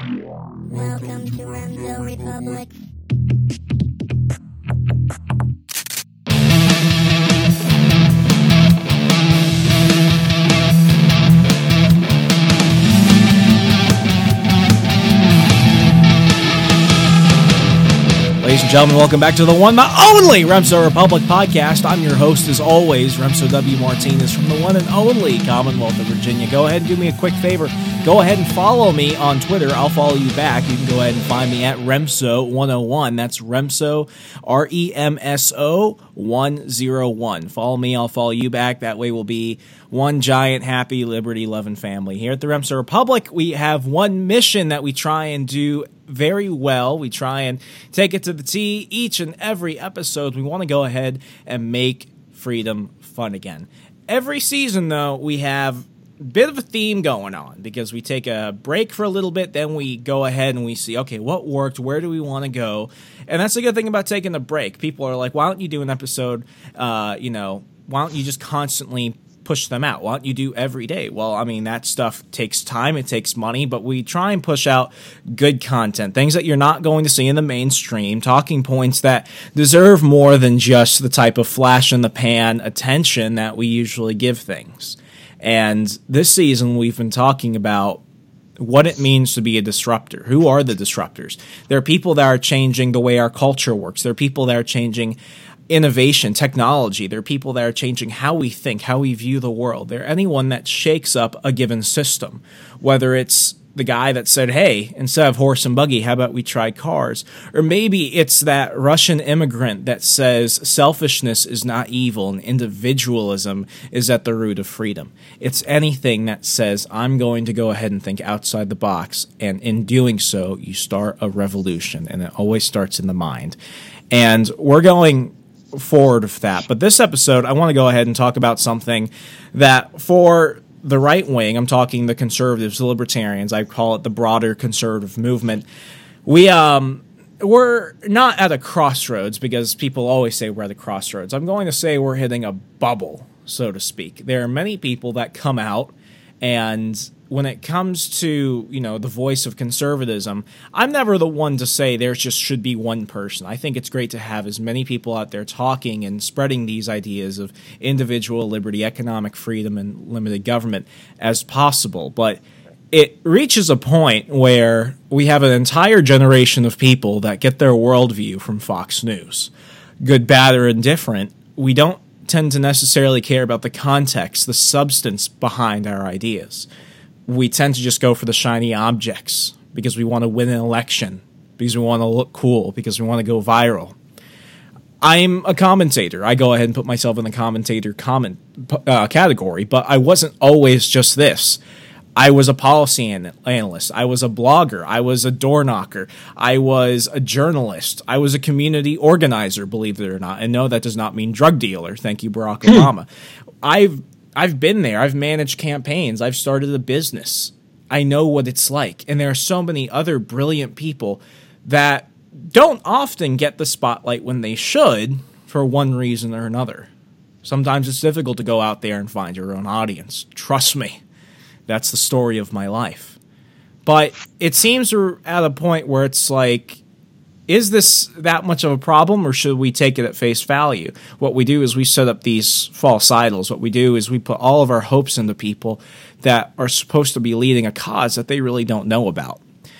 Welcome to Remso Republic. Ladies and gentlemen, welcome back to the one, the only Remso Republic podcast. I'm your host, as always, Remso W. Martinez from the one and only Commonwealth of Virginia. Go ahead and do me a quick favor. Go ahead and follow me on Twitter. I'll follow you back. You can go ahead and find me at Remso101. That's Remso, R-E-M-S-O 101. Follow me, I'll follow you back. That way we'll be one giant, happy, liberty-loving family. Here at the Remso Republic, we have one mission that we try and do very well. We try and take it to the T each and every episode. We want to go ahead and make freedom fun again. Every season, though, we have a bit of a theme going on because we take a break for a little bit, then we go ahead and we see, okay, what worked? Where do we want to go? And that's the good thing about taking a break. People are like, why don't you do an episode, why don't you just constantly push them out? Why don't you do every day? Well, I mean, that stuff takes time, it takes money, but we try and push out good content, things that you're not going to see in the mainstream, talking points that deserve more than just the type of flash in the pan attention that we usually give things. And this season, we've been talking about what it means to be a disruptor. Who are the disruptors? There are people that are changing the way our culture works. There are people that are changing innovation, technology. There are people that are changing how we think, how we view the world. They're anyone that shakes up a given system, whether it's the guy that said, hey, instead of horse and buggy, how about we try cars? Or maybe it's that Russian immigrant that says selfishness is not evil and individualism is at the root of freedom. It's anything that says, I'm going to go ahead and think outside the box, and in doing so, you start a revolution, and it always starts in the mind. And we're going forward with that. But this episode, I want to go ahead and talk about something that for the right wing, I'm talking the conservatives, the libertarians, I call it the broader conservative movement. We're not at a crossroads because people always say we're at a crossroads. I'm going to say we're hitting a bubble, so to speak. There are many people that come out, and when it comes to, the voice of conservatism, I'm never the one to say there just should be one person. I think it's great to have as many people out there talking and spreading these ideas of individual liberty, economic freedom, and limited government as possible. But it reaches a point where we have an entire generation of people that get their worldview from Fox News. Good, bad, or indifferent, we don't tend to necessarily care about the context, the substance behind our ideas. We tend to just go for the shiny objects because we want to win an election, because we want to look cool, because we want to go viral. I'm a commentator. I go ahead and put myself in the commentator category, but I wasn't always just this. I was a policy analyst. I was a blogger. I was a door knocker. I was a journalist. I was a community organizer, believe it or not. And no, that does not mean drug dealer. Thank you, Barack Obama. I've been there. I've managed campaigns. I've started a business. I know what it's like. And there are so many other brilliant people that don't often get the spotlight when they should for one reason or another. Sometimes it's difficult to go out there and find your own audience. Trust me. That's the story of my life. But it seems we're at a point where it's like, is this that much of a problem, or should we take it at face value? What we do is we set up these false idols. What we do is we put all of our hopes into people that are supposed to be leading a cause that they really don't know about.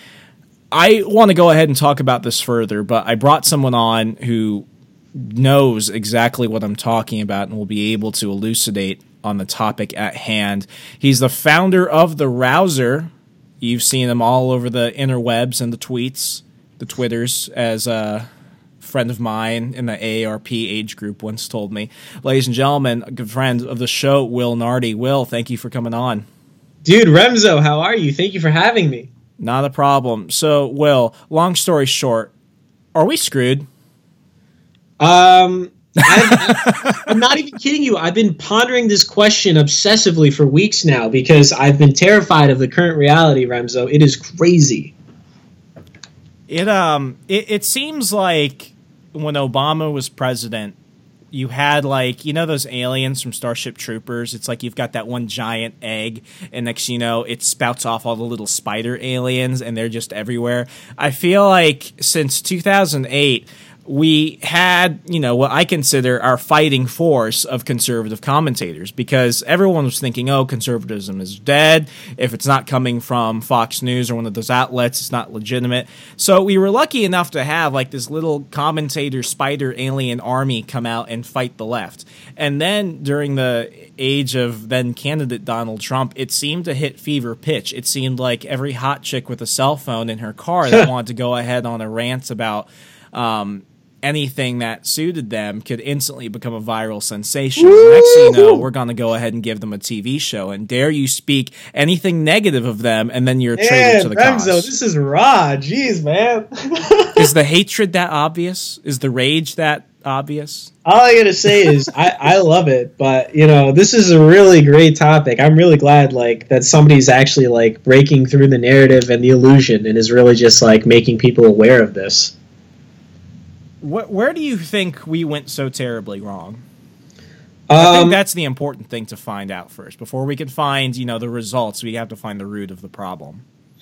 I want to go ahead and talk about this further, but I brought someone on who knows exactly what I'm talking about and will be able to elucidate on the topic at hand. He's the founder of The Rouser. You've seen him all over the interwebs and the tweets, the Twitters, as a friend of mine in the AARP age group once told me. Ladies and gentlemen, a good friend of the show, Will Nardi. Will, thank you for coming on. Dude, Remso, how are you? Thank you for having me. Not a problem. So, Will, long story short, are we screwed? I'm not even kidding you. I've been pondering this question obsessively for weeks now because I've been terrified of the current reality, Remso. It is crazy. It seems like when Obama was president, you had like, you know, those aliens from Starship Troopers. It's like you've got that one giant egg, and next you know it spouts off all the little spider aliens, and they're just everywhere. I feel like since 2008 we had, you know, what I consider our fighting force of conservative commentators, because everyone was thinking, oh, conservatism is dead. If it's not coming from Fox News or one of those outlets, it's not legitimate. So we were lucky enough to have like this little commentator spider alien army come out and fight the left. And then during the age of then candidate Donald Trump, it seemed to hit fever pitch. It seemed like every hot chick with a cell phone in her car that wanted to go ahead on a rant about anything that suited them could instantly become a viral sensation. Next thing you know, we're going to go ahead and give them a TV show, and dare you speak anything negative of them, and then you're a traitor to the cause. This is raw. Jeez, man. Is the hatred that obvious? Is the rage that obvious? All I gotta say is I love it, but you know, this is a really great topic. I'm really glad like that somebody's actually like breaking through the narrative and the illusion and is really just like making people aware of this. Where do you think we went so terribly wrong? I think that's the important thing to find out first. Before we can find, you know, the results, we have to find the root of the problem.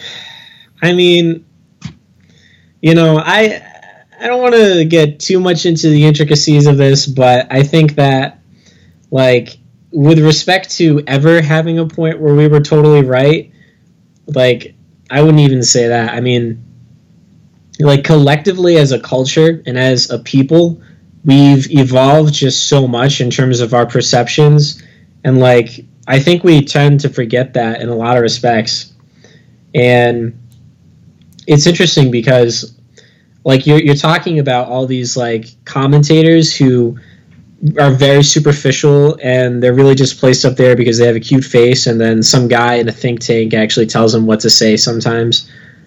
I mean, you know, I don't want to get too much into the intricacies of this, but I think that, like, with respect to ever having a point where we were totally right, like, I wouldn't even say that. I mean, like, collectively as a culture and as a people, we've evolved just so much in terms of our perceptions, and like I think we tend to forget that in a lot of respects. And it's interesting because like you're talking about all these like commentators who are very superficial, and they're really just placed up there because they have a cute face, and then some guy in a think tank actually tells them what to say sometimes.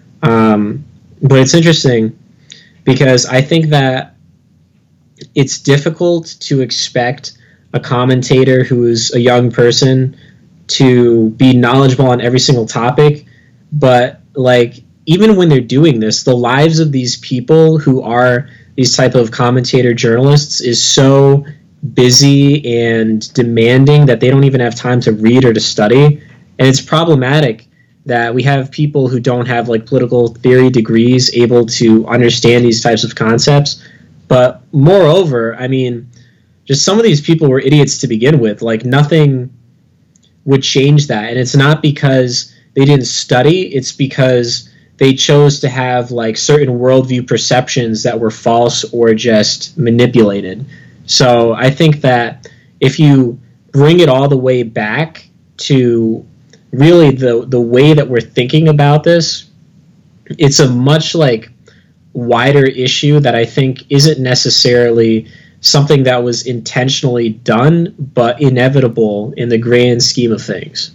But it's interesting because I think that it's difficult to expect a commentator who is a young person to be knowledgeable on every single topic. But like, even when they're doing this, the lives of these people who are these type of commentator journalists is so busy and demanding that they don't even have time to read or to study. And it's problematic that we have people who don't have like political theory degrees able to understand these types of concepts. But moreover, I mean, just some of these people were idiots to begin with. Like, nothing would change that. And it's not because they didn't study, it's because they chose to have like certain worldview perceptions that were false or just manipulated. So I think that if you bring it all the way back to really the way that we're thinking about this, it's a much like wider issue that I think isn't necessarily something that was intentionally done, but inevitable in the grand scheme of things.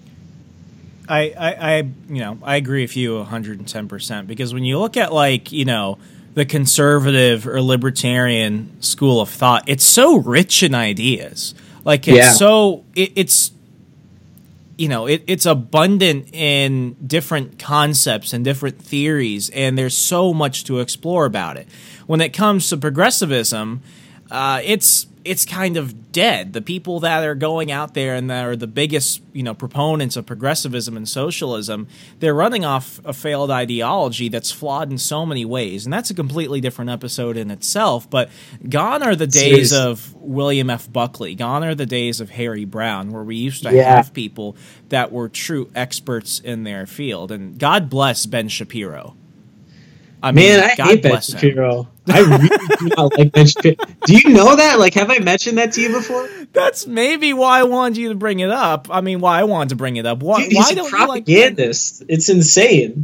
I agree with you 110%, because when you look at like, you know, the conservative or libertarian school of thought, it's so rich in ideas. Like it's it's abundant in different concepts and different theories, and there's so much to explore about it. When it comes to progressivism, it's kind of dead. The people that are going out there and that are the biggest, proponents of progressivism and socialism, they're running off a failed ideology that's flawed in so many ways. And that's a completely different episode in itself. But gone are the days of William F. Buckley. Gone are the days of Harry Brown, where we used to have people that were true experts in their field. And God bless Ben Shapiro. I hate Ben Shapiro. I really do not like Ben Shapiro. Do you know that? Like, have I mentioned that to you before? That's maybe why I wanted you to bring it up. I mean, why I wanted to bring it up. Why he's don't a propagandist. You like? It's insane.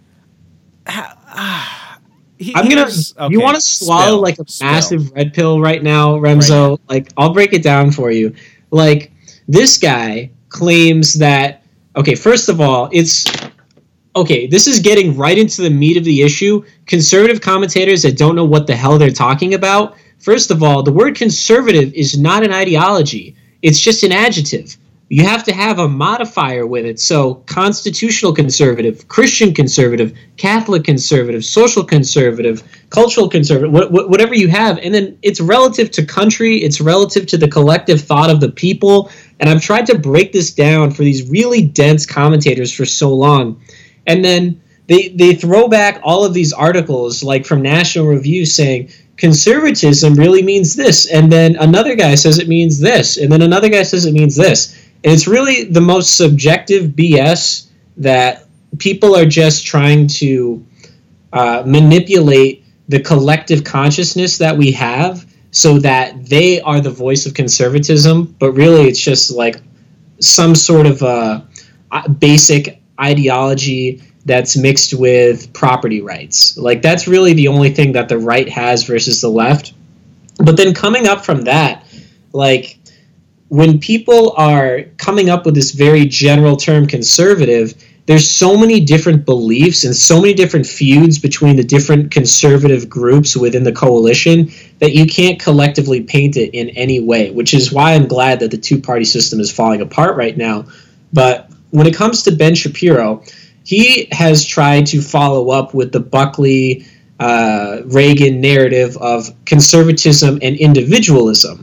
You want to swallow like a massive red pill right now, Remzo? Right. Like, I'll break it down for you. Like, this guy claims that. Okay, first of all, this is getting right into the meat of the issue. Conservative commentators that don't know what the hell they're talking about. First of all, the word conservative is not an ideology. It's just an adjective. you have to have a modifier with it. So constitutional conservative, Christian conservative, Catholic conservative, social conservative, cultural conservative, whatever you have. And then it's relative to country. It's relative to the collective thought of the people. And I've tried to break this down for these really dense commentators for so long. And then they throw back all of these articles like from National Review saying conservatism really means this. And then another guy says it means this. And then another guy says it means this. And it's really the most subjective BS that people are just trying to manipulate the collective consciousness that we have so that they are the voice of conservatism. But really, it's just like some sort of basic ideology that's mixed with property rights. Like, that's really the only thing that the right has versus the left. But then coming up from that, like, when people are coming up with this very general term conservative, there's so many different beliefs and so many different feuds between the different conservative groups within the coalition that you can't collectively paint it in any way, which is why I'm glad that the two-party system is falling apart right now. But when it comes to Ben Shapiro, he has tried to follow up with the Buckley Reagan narrative of conservatism and individualism.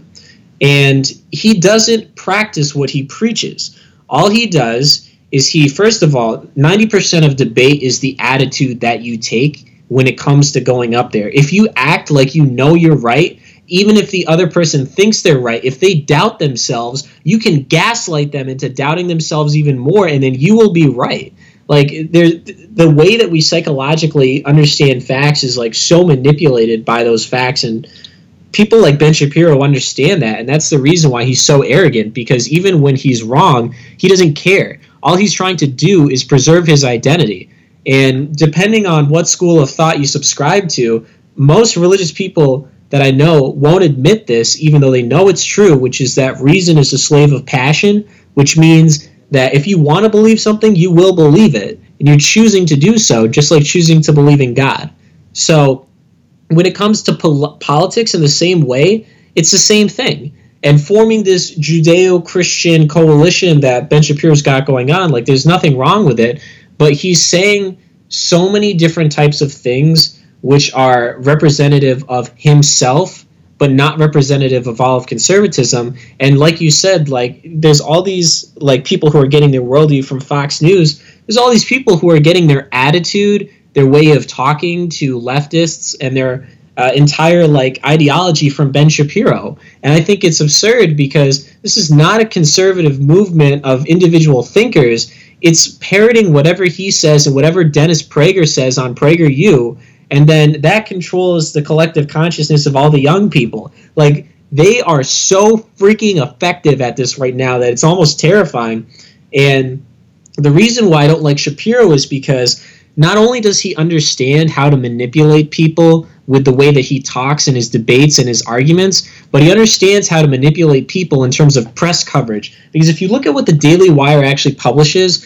And he doesn't practice what he preaches. All he does is first of all, 90% of debate is the attitude that you take when it comes to going up there. If you act like you know you're right, even if the other person thinks they're right, if they doubt themselves, you can gaslight them into doubting themselves even more, and then you will be right. Like, the way that we psychologically understand facts is like so manipulated by those facts, and people like Ben Shapiro understand that, and that's the reason why he's so arrogant, because even when he's wrong, he doesn't care. All he's trying to do is preserve his identity. And depending on what school of thought you subscribe to, most religious people that I know won't admit this, even though they know it's true, which is that reason is a slave of passion, which means that if you want to believe something, you will believe it. And you're choosing to do so, just like choosing to believe in God. So when it comes to politics in the same way, it's the same thing. And forming this Judeo-Christian coalition that Ben Shapiro's got going on, like, there's nothing wrong with it, but he's saying so many different types of things which are representative of himself, but not representative of all of conservatism. And like you said, like, there's all these like people who are getting their worldview from Fox News. There's all these people who are getting their attitude, their way of talking to leftists, and their entire like ideology from Ben Shapiro. And I think it's absurd because this is not a conservative movement of individual thinkers. It's parroting whatever he says and whatever Dennis Prager says on PragerU, and then that controls the collective consciousness of all the young people. Like, they are so freaking effective at this right now that it's almost terrifying. And the reason why I don't like Shapiro is because not only does he understand how to manipulate people with the way that he talks in his debates and his arguments, but he understands how to manipulate people in terms of press coverage. Because if you look at what the Daily Wire actually publishes,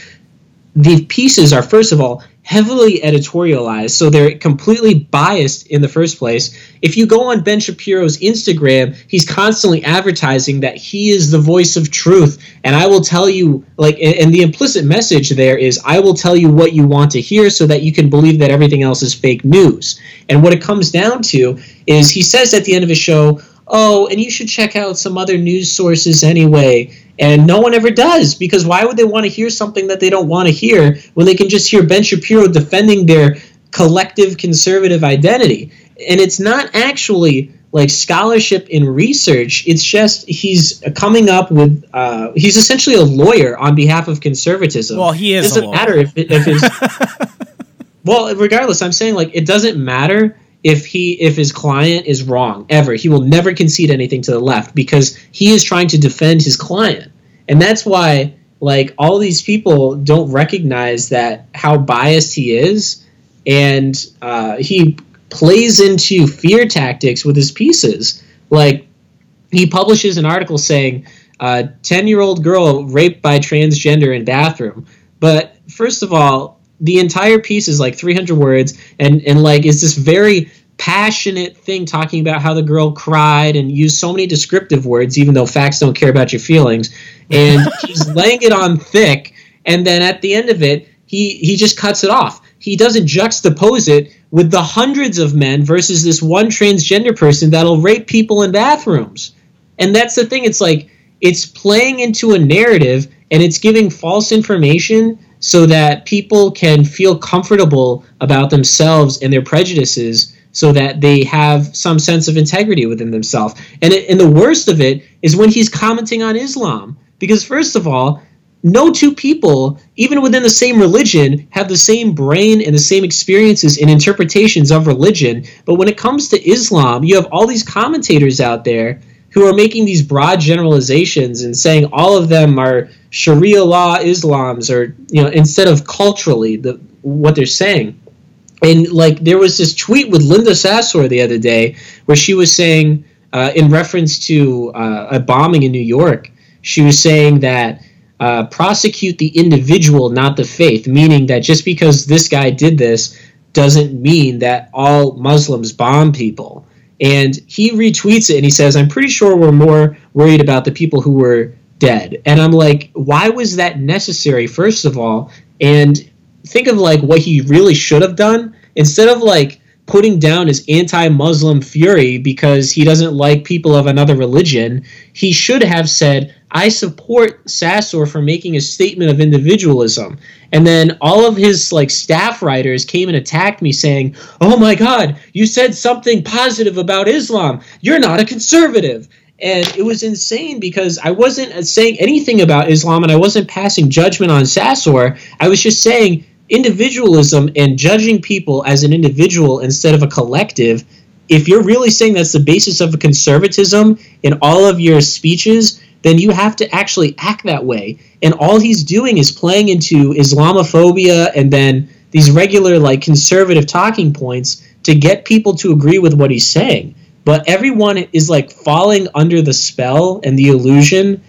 the pieces are, first of all, heavily editorialized, so they're completely biased in the first place. If you go on Ben Shapiro's Instagram, he's constantly advertising that he is the voice of truth, and I will tell you, like, and the implicit message there is, I will tell you what you want to hear so that you can believe that everything else is fake news. And what it comes down to is he says at the end of his show, oh, and you should check out some other news sources anyway. And no one ever does, because why would they want to hear something that they don't want to hear when they can just hear Ben Shapiro defending their collective conservative identity? And it's not actually like scholarship in research. It's just he's coming up with he's essentially a lawyer on behalf of conservatism. Well, he is. It doesn't matter if it's well, regardless, I'm saying, like, it doesn't matter if his client is wrong ever. He will never concede anything to the left because he is trying to defend his client. And that's why, like, all these people don't recognize that how biased he is, and he plays into fear tactics with his pieces. Like, he publishes an article saying 10-year-old girl raped by transgender in bathroom. But first of all, the entire piece is like 300 words and like is this very passionate thing talking about how the girl cried and used so many descriptive words, even though facts don't care about your feelings. And he's laying it on thick. And then at the end of it, he just cuts it off. He doesn't juxtapose it with the hundreds of men versus this one transgender person that'll rape people in bathrooms. And that's the thing. It's like, it's playing into a narrative and it's giving false information so that people can feel comfortable about themselves and their prejudices, so that they have some sense of integrity within themselves. And the worst of it is when he's commenting on Islam. Because first of all, no two people, even within the same religion, have the same brain and the same experiences and interpretations of religion. But when it comes to Islam, you have all these commentators out there who are making these broad generalizations and saying all of them are Sharia law Islams, or, you know, instead of culturally what they're saying. And like, there was this tweet with Linda Sassor the other day where she was saying, in reference to a bombing in New York, she was saying that prosecute the individual, not the faith, meaning that just because this guy did this doesn't mean that all Muslims bomb people. And he retweets it and he says, I'm pretty sure we're more worried about the people who were dead. And I'm like, why was that necessary, first of all? And think of like what he really should have done. Instead of like putting down his anti-Muslim fury because he doesn't like people of another religion, he should have said, I support Sassor for making a statement of individualism. And then all of his like staff writers came and attacked me saying, oh my God, you said something positive about Islam. You're not a conservative. And it was insane because I wasn't saying anything about Islam and I wasn't passing judgment on Sassor. I was just saying individualism and judging people as an individual instead of a collective. If you're really saying that's the basis of conservatism in all of your speeches, then you have to actually act that way. And all he's doing is playing into Islamophobia and then these regular like conservative talking points to get people to agree with what he's saying. But everyone is like falling under the spell and the illusion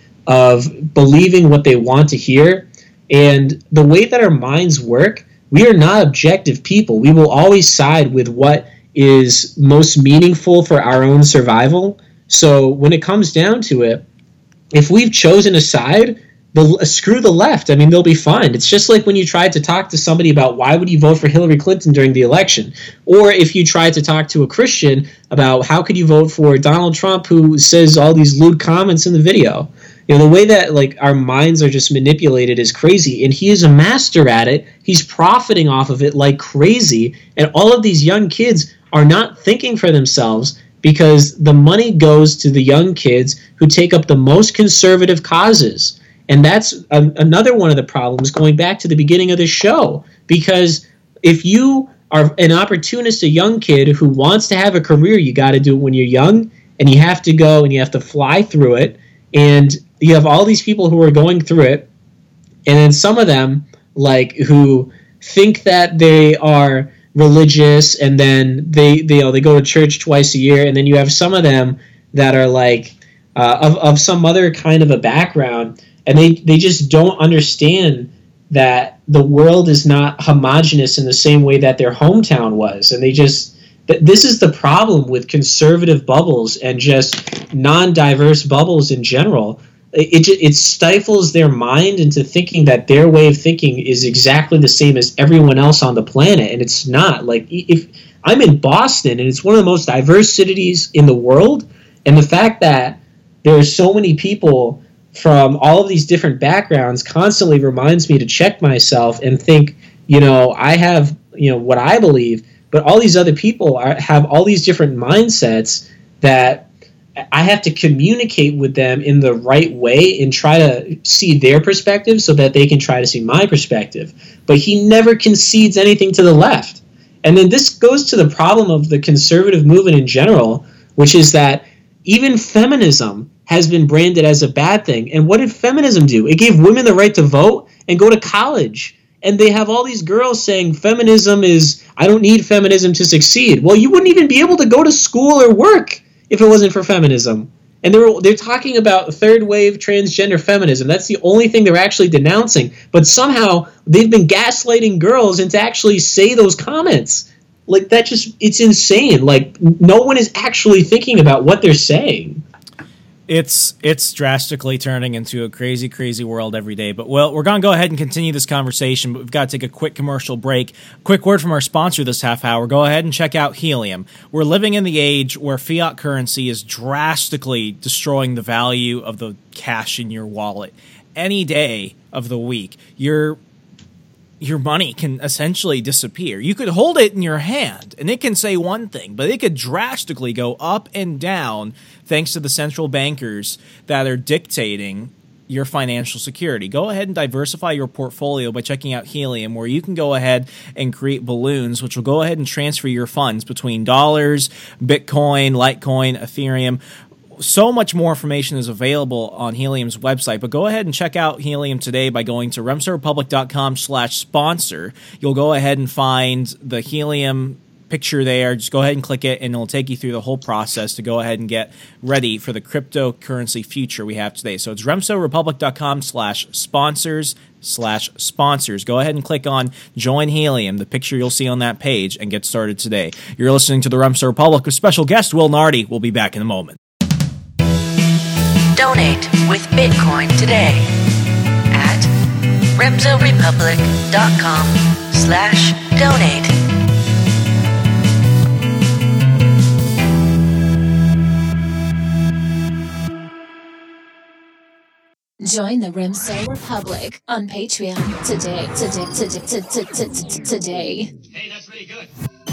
of believing what they want to hear. And the way that our minds work, we are not objective people. We will always side with what is most meaningful for our own survival. So when it comes down to it, if we've chosen a side, screw the left. I mean, they'll be fine. It's just like when you tried to talk to somebody about why would you vote for Hillary Clinton during the election, or if you tried to talk to a Christian about how could you vote for Donald Trump, who says all these lewd comments in the video. You know, the way that like our minds are just manipulated is crazy, and he is a master at it. He's profiting off of it like crazy, and all of these young kids are not thinking for themselves because the money goes to the young kids who take up the most conservative causes. And that's another one of the problems going back to the beginning of the show. Because if you are an opportunist, a young kid who wants to have a career, you got to do it when you're young, and you have to go and you have to fly through it. And you have all these people who are going through it. And then some of them, like, who think that they are religious, and then they go to church twice a year. And then you have some of them that are like of some other kind of a background, and they just don't understand that the world is not homogenous in the same way that their hometown was. And this is the problem with conservative bubbles and just non-diverse bubbles in general. It stifles their mind into thinking that their way of thinking is exactly the same as everyone else on the planet, and it's not. Like, if I'm in Boston, and it's one of the most diverse cities in the world, and the fact that there are so many people from all of these different backgrounds constantly reminds me to check myself and think, I have, what I believe, but all these other people have all these different mindsets that I have to communicate with them in the right way and try to see their perspective so that they can try to see my perspective. But he never concedes anything to the left. And then this goes to the problem of the conservative movement in general, which is that even feminism has been branded as a bad thing. And what did feminism do? It gave women the right to vote and go to college. And they have all these girls saying I don't need feminism to succeed. Well, you wouldn't even be able to go to school or work if it wasn't for feminism. And they're talking about third wave transgender feminism. That's the only thing they're actually denouncing. But somehow they've been gaslighting girls into actually say those comments. Like, that just, it's insane. Like, no one is actually thinking about what they're saying. It's drastically turning into a crazy, crazy world every day. But, well, we're going to go ahead and continue this conversation, but we've got to take a quick commercial break. Quick word from our sponsor this half hour. Go ahead and check out Helium. We're living in the age where fiat currency is drastically destroying the value of the cash in your wallet. Any day of the week, your money can essentially disappear. You could hold it in your hand, and it can say one thing, but it could drastically go up and down thanks to the central bankers that are dictating your financial security. Go ahead and diversify your portfolio by checking out Helium, where you can go ahead and create balloons, which will go ahead and transfer your funds between dollars, Bitcoin, Litecoin, Ethereum. So much more information is available on Helium's website, but go ahead and check out Helium today by going to remsorepublic.com/sponsor. You'll go ahead and find the Helium picture there. Just go ahead and click it, and it'll take you through the whole process to go ahead and get ready for the cryptocurrency future we have today. So it's remsorepublic.com/sponsors/sponsors. Go ahead and click on Join Helium, the picture you'll see on that page, and get started today. You're listening to the Remso Republic with special guest Will Nardi. We'll be back in a moment. Donate with Bitcoin today at remsorepublic.com/donate. Join the Remso Republic on Patreon today. Hey, that's really good.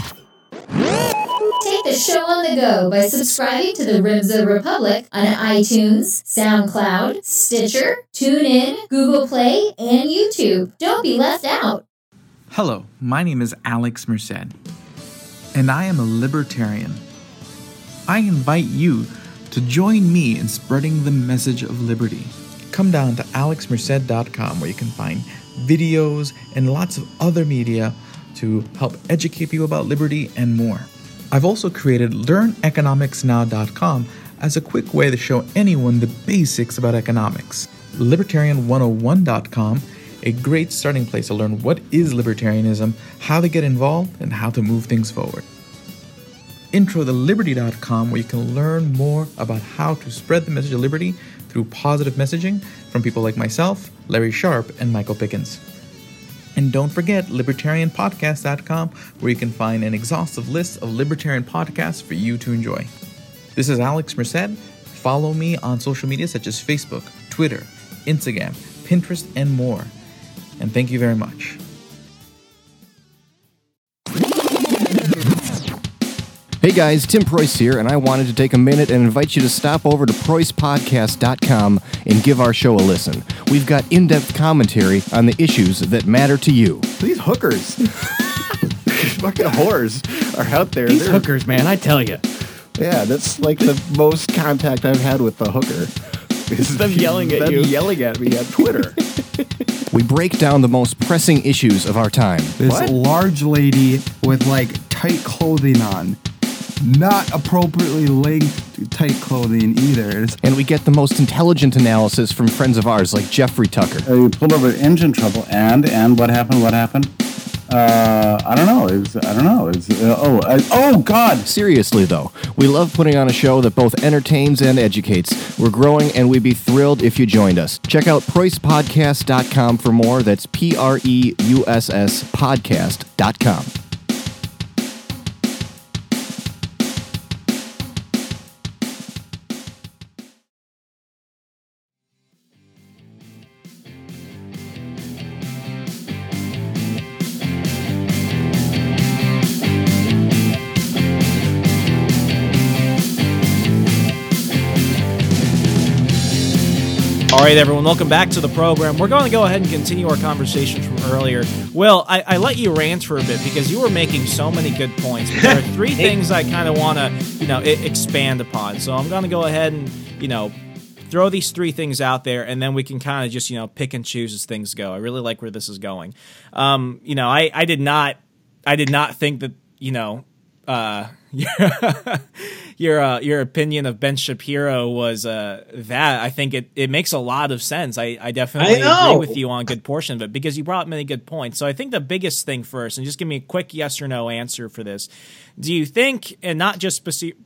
Take the show on the go by subscribing to the Remso Republic on iTunes, SoundCloud, Stitcher, TuneIn, Google Play, and YouTube. Don't be left out. Hello, my name is Alex Merced, and I am a libertarian. I invite you to join me in spreading the message of liberty. Come down to alexmerced.com, where you can find videos and lots of other media to help educate people about liberty and more. I've also created LearnEconomicsNow.com as a quick way to show anyone the basics about economics. Libertarian101.com, a great starting place to learn what is libertarianism, how to get involved, and how to move things forward. IntroToLiberty.com, where you can learn more about how to spread the message of liberty through positive messaging from people like myself, Larry Sharp, and Michael Pickens. And don't forget LibertarianPodcast.com, where you can find an exhaustive list of libertarian podcasts for you to enjoy. This is Alex Merced. Follow me on social media such as Facebook, Twitter, Instagram, Pinterest, and more. And thank you very much. Hey guys, Tim Preuss here, and I wanted to take a minute and invite you to stop over to PreussPodcast.com and give our show a listen. We've got in-depth commentary on the issues that matter to you. These hookers, fucking whores, are out there. These hookers, man, I tell you. Yeah, that's like the most contact I've had with the hooker. Is them yelling at you. Yelling at me on Twitter. We break down the most pressing issues of our time. This large lady with like tight clothing on. Not appropriately linked tight clothing either. And we get the most intelligent analysis from friends of ours like Jeffrey Tucker. You pulled over engine trouble, and what happened? What happened? I don't know. Oh God! Seriously though, we love putting on a show that both entertains and educates. We're growing, and we'd be thrilled if you joined us. Check out PreussPodcast.com for more. That's PREUSS podcast.com. All right, everyone, welcome back to the program. We're going to go ahead and continue our conversation from earlier. Will, I let you rant for a bit because you were making so many good points. But there are three things I kind of want to, expand upon. So I'm going to go ahead and, throw these three things out there, and then we can kind of just, pick and choose as things go. I really like where this is going. I did not think that, your opinion of Ben Shapiro was that. I think it makes a lot of sense. I definitely agree with you on a good portion of it because you brought up many good points. So I think the biggest thing first, and just give me a quick yes or no answer for this. Do you think, and not just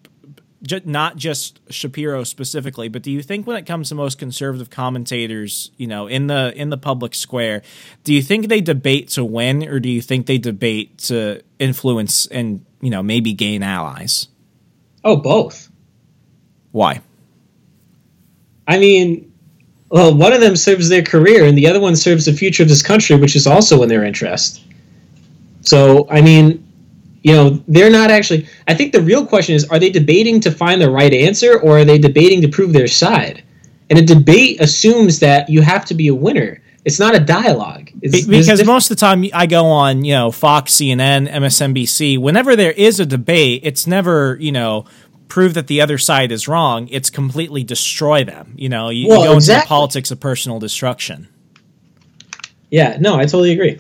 Shapiro specifically, but do you think when it comes to most conservative commentators, in the public square, do you think they debate to win, or do you think they debate to influence and maybe gain allies? Oh, both. Why? I mean, well, one of them serves their career, and the other one serves the future of this country, which is also in their interest. So, I mean, they're not actually... I think the real question is, are they debating to find the right answer, or are they debating to prove their side? And a debate assumes that you have to be a winner. It's not a dialogue. Because most of the time I go on, Fox, CNN, MSNBC, whenever there is a debate, it's never, prove that the other side is wrong. It's completely destroy them. You go into the politics of personal destruction. Yeah, no, I totally agree.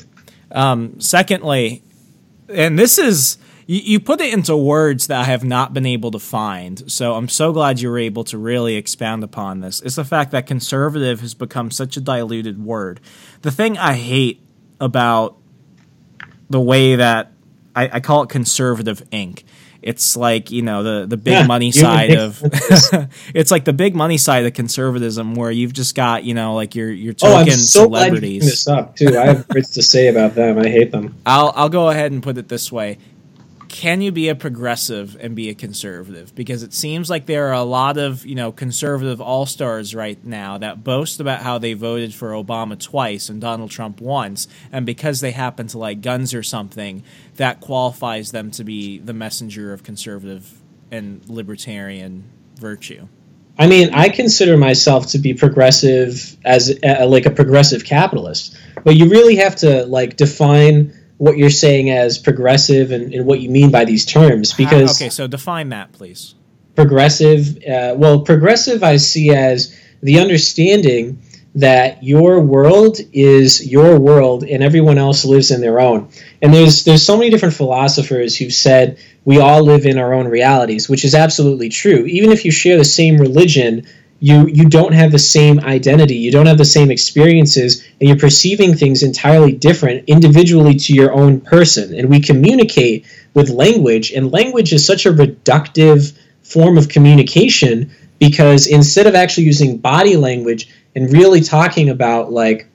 Secondly, and this is... You put it into words that I have not been able to find, so I'm so glad you were able to really expound upon this. It's the fact that conservative has become such a diluted word. The thing I hate about the way that I call it conservative Inc. It's like, the big money side of it's like the big money side of conservatism where you've just got, like your token I'm so celebrities. glad you bring this up too. I have words to say about them. I hate them. I'll go ahead and put it this way. Can you be a progressive and be a conservative? Because it seems like there are a lot of, conservative all-stars right now that boast about how they voted for Obama twice and Donald Trump once, and because they happen to like guns or something, that qualifies them to be the messenger of conservative and libertarian virtue. I mean, I consider myself to be progressive as like a progressive capitalist, but you really have to define what you're saying as progressive and what you mean by these terms, because okay, so define that, please. Progressive, progressive I see as the understanding that your world is your world and everyone else lives in their own. And there's so many different philosophers who've said we all live in our own realities, which is absolutely true. Even if you share the same religion, you don't have the same identity, you don't have the same experiences, and you're perceiving things entirely different individually to your own person. And we communicate with language, and language is such a reductive form of communication because instead of actually using body language and really talking about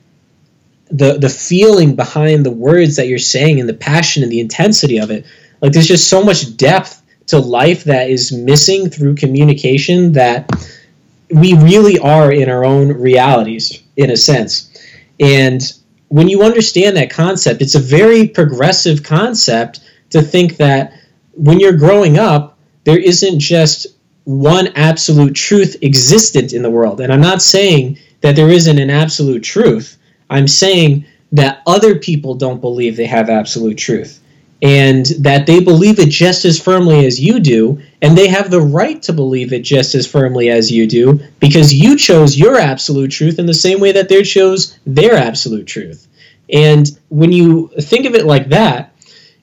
the feeling behind the words that you're saying and the passion and the intensity of it, there's just so much depth to life that is missing through communication that we really are in our own realities, in a sense. And when you understand that concept, it's a very progressive concept to think that when you're growing up, there isn't just one absolute truth existent in the world. And I'm not saying that there isn't an absolute truth. I'm saying that other people don't believe they have absolute truth, and that they believe it just as firmly as you do, and they have the right to believe it just as firmly as you do because you chose your absolute truth in the same way that they chose their absolute truth. And when you think of it like that,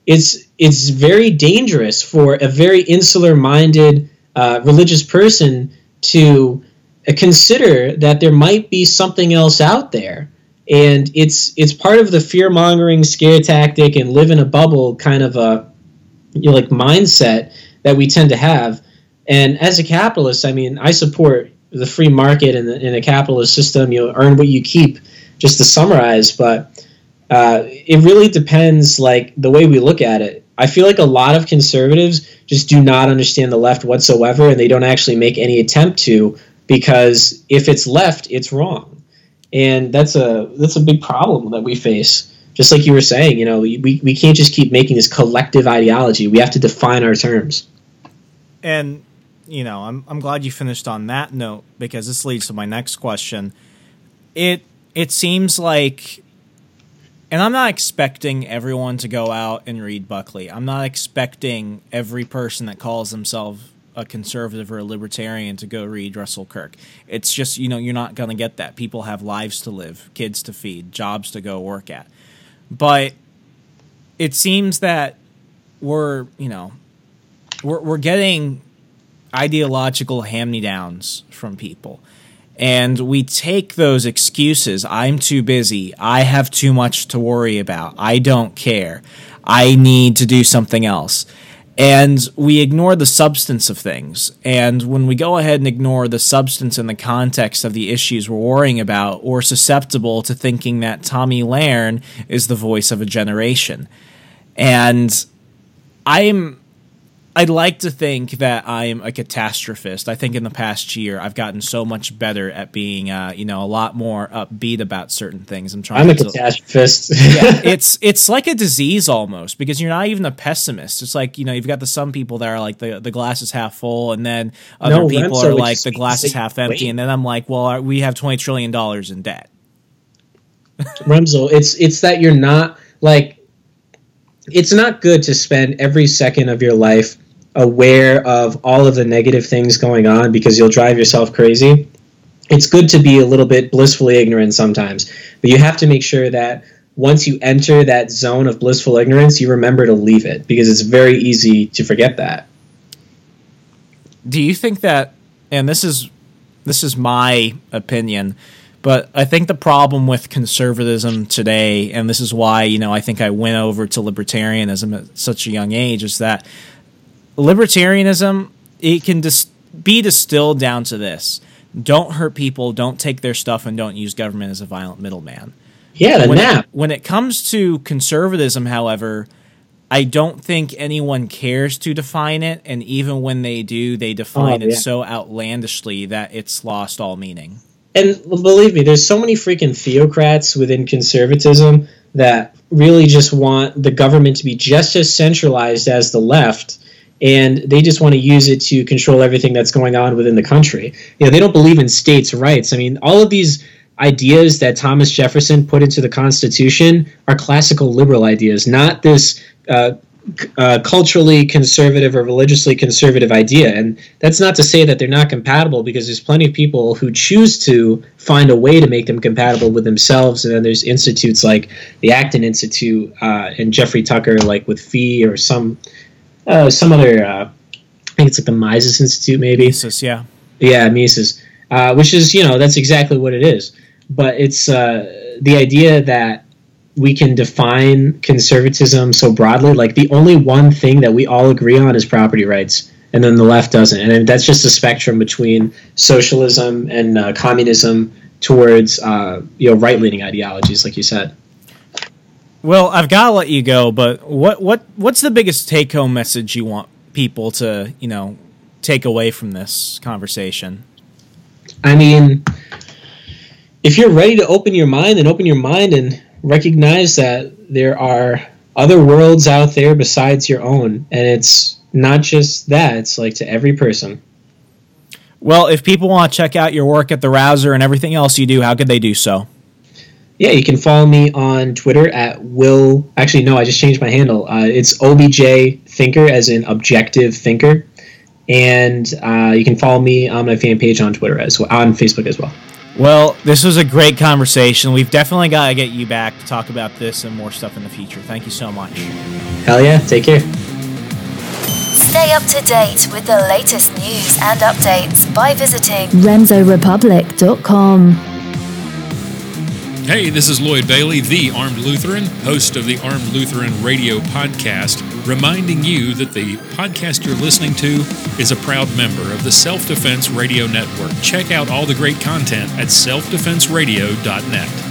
it's very dangerous for a very insular-minded religious person to consider that there might be something else out there. And it's part of the fear-mongering, scare tactic, and live in a bubble kind of a mindset that we tend to have. And as a capitalist, I mean, I support the free market and the capitalist system. Earn what you keep, just to summarize. But it really depends, the way we look at it. I feel like a lot of conservatives just do not understand the left whatsoever, and they don't actually make any attempt to, because if it's left, it's wrong. And that's a big problem that we face. Just like you were saying, we can't just keep making this collective ideology. We have to define our terms. And, I'm glad you finished on that note, because this leads to my next question. It seems like, and I'm not expecting everyone to go out and read Buckley. I'm not expecting every person that calls themselves a conservative or a libertarian to go read Russell Kirk. It's just, you're not going to get that. People have lives to live, kids to feed, jobs to go work at. But it seems that we're getting, ideological hand-me-downs from people. And we take those excuses. I'm too busy. I have too much to worry about. I don't care. I need to do something else. And we ignore the substance of things. And when we go ahead and ignore the substance and the context of the issues we're worrying about, we're susceptible to thinking that Tommy Lahren is the voice of a generation. And I'd like to think that I'm a catastrophist. I think in the past year I've gotten so much better at being, a lot more upbeat about certain things. I'm a catastrophist. Yeah, it's like a disease almost, because you're not even a pessimist. It's like, you've got some people that are like the glass is half full, and then other people are like the glass is half empty, and then I'm like, well, we have $20 trillion in debt. Remso, it's that you're not like, it's not good to spend every second of your life aware of all of the negative things going on, because you'll drive yourself crazy. It's good to be a little bit blissfully ignorant sometimes, but you have to make sure that once you enter that zone of blissful ignorance, you remember to leave it, because it's very easy to forget that. Do you think that, and this is my opinion, but I think the problem with conservatism today, and this is why, I think I went over to libertarianism at such a young age, is that libertarianism, it can be distilled down to this: don't hurt people, don't take their stuff, and don't use government as a violent middleman. Yeah, when it comes to conservatism, however, I don't think anyone cares to define it, and even when they do, they define it so outlandishly that it's lost all meaning. And believe me, there's so many freaking theocrats within conservatism that really just want the government to be just as centralized as the left, and they just want to use it to control everything that's going on within the country. They don't believe in states' rights. I mean, all of these ideas that Thomas Jefferson put into the Constitution are classical liberal ideas, not this culturally conservative or religiously conservative idea. And that's not to say that they're not compatible, because there's plenty of people who choose to find a way to make them compatible with themselves. And then there's institutes like the Acton Institute and Jeffrey Tucker, like with Fee, or some other, I think it's like the Mises Institute, maybe. Mises, yeah. Yeah, Mises, which is, that's exactly what it is. But it's the idea that we can define conservatism so broadly. Like, the only one thing that we all agree on is property rights, and then the left doesn't. And that's just a spectrum between socialism and communism towards, right-leaning ideologies, like you said. Well, I've got to let you go, but what's the biggest take-home message you want people to, take away from this conversation? I mean, if you're ready to open your mind, then open your mind and recognize that there are other worlds out there besides your own, and it's not just that, it's like to every person. Well, if people want to check out your work at The Rouser and everything else you do, how could they do so? Yeah, you can follow me on Twitter at Will. Actually, no, I just changed my handle. It's OBJ Thinker, as in objective thinker. And you can follow me on my fan page on Twitter as well, on Facebook as well. Well, this was a great conversation. We've definitely got to get you back to talk about this and more stuff in the future. Thank you so much. Hell yeah, take care. Stay up to date with the latest news and updates by visiting RemsoRepublic.com. Hey, this is Lloyd Bailey, the Armed Lutheran, host of the Armed Lutheran Radio Podcast, reminding you that the podcast you're listening to is a proud member of the Self Defense Radio Network. Check out all the great content at selfdefenseradio.net.